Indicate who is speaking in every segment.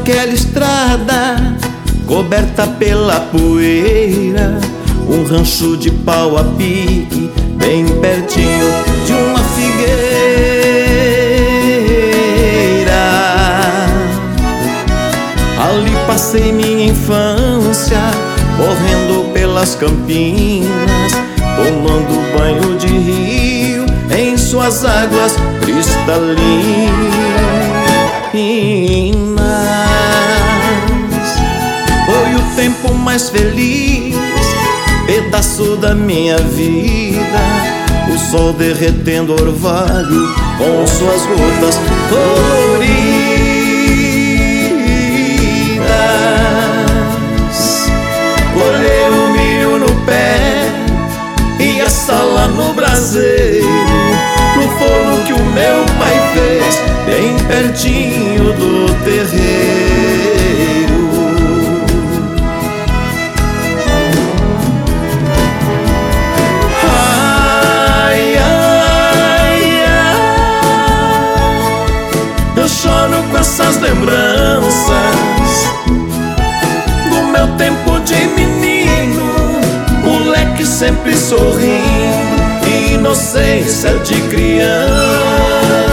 Speaker 1: naquela estrada coberta pela poeira, um rancho de pau a pique bem pertinho de uma figueira. Ali passei minha infância, correndo pelas campinas, tomando banho de rio em suas águas cristalinas. Foi o tempo mais feliz, pedaço da minha vida, o sol derretendo orvalho com suas gotas coloridas. Colhei o milho no pé e a sala no braseiro, no forno que o meu pai fez bem pertinho do terreiro. Ai, ai, ai, eu choro com essas lembranças do meu tempo de menino, moleque sempre sorrindo, inocência de criança.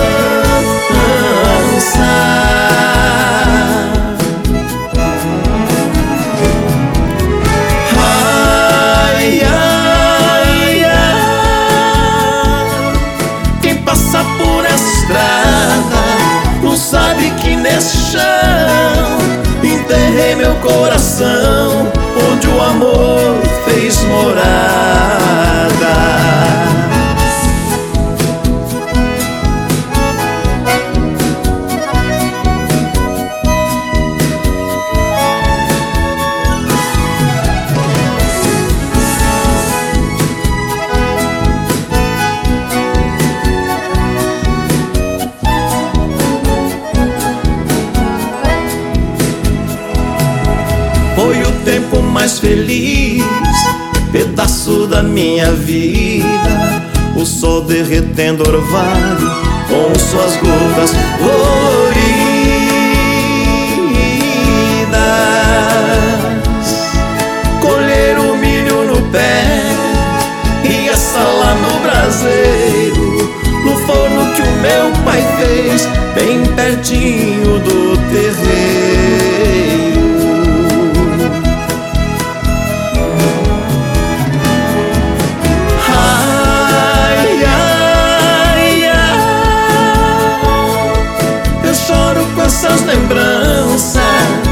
Speaker 1: Ai, ai, ai, quem passa por essa estrada não sabe que nesse chão enterrei meu coração, onde o amor fez morada. Foi o tempo mais feliz, pedaço da minha vida, o sol derretendo orvalho com suas gotas coloridas. Colher o milho no pé e assar lá no braseiro, no forno que o meu pai fez bem pertinho do terreiro. Essas lembranças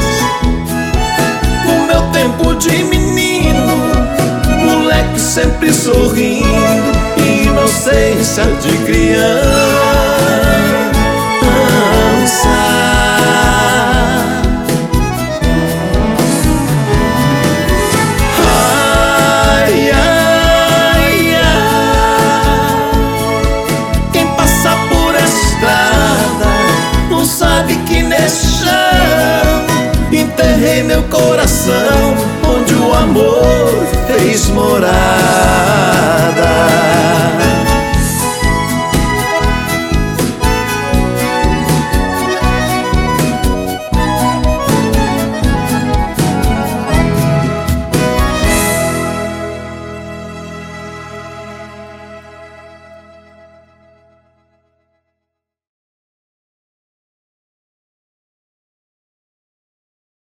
Speaker 1: do meu tempo de menino, moleque sempre sorrindo, inocência de criança.